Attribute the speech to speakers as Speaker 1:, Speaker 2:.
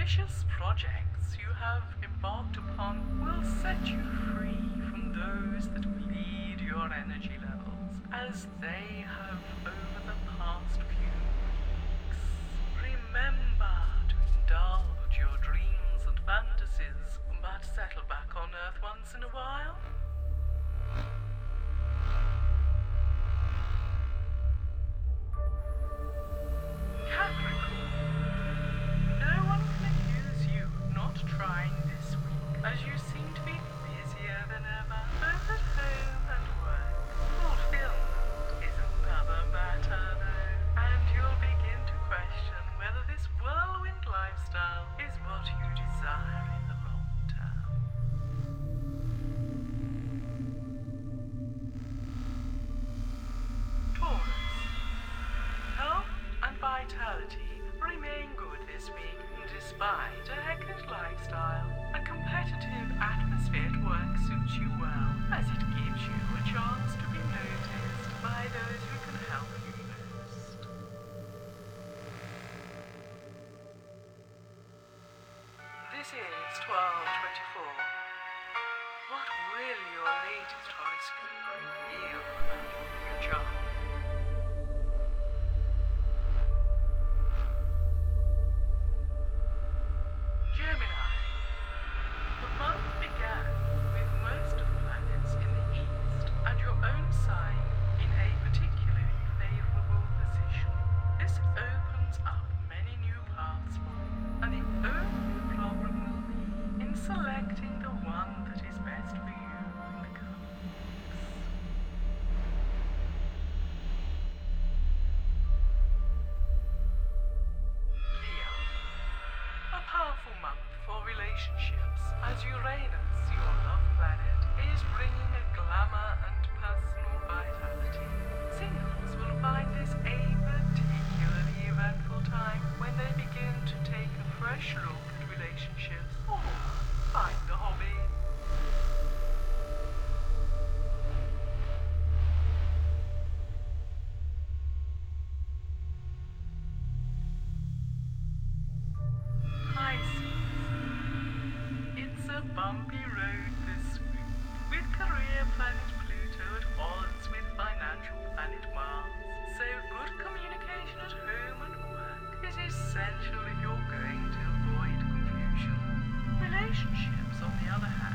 Speaker 1: ambitious projects you have embarked upon will set you free from those that bleed your energy levels, as they have over the past few weeks. Remember to indulge your dreams and fantasies, but settle back on Earth once in a while. Capricorn, no one can accuse you of not trying this week, as you seem to be busier than ever, both at home and work. Fulfillment is another matter, though, and you'll begin to question whether this whirlwind lifestyle is what you desire in the long term. Taurus, health and vitality remain good this week, despite a hectic lifestyle. A competitive atmosphere at work suits you well, as it gives you a chance to be noticed by those who can help you most. This is 1224. What will your latest horoscope reveal about your future? Gemini. The month began with most of the planets in the east and your own sign in a particularly favorable position. This opens up many new paths for you, and the only problem will be in selecting the one that is best for you in the coming weeks. Leo. A powerful month for relationships, as Uranus, your love planet, is bringing a glamour and personal vitality. Singles will find this a particularly eventful time when they begin to take a fresh look at relationships or find a hobby. Pisces. It's a bumpy road this week, with career planet Pluto at odds with financial planet Mars. So good communication at home and work is essential if you're going to avoid confusion. Relationships, on the other hand,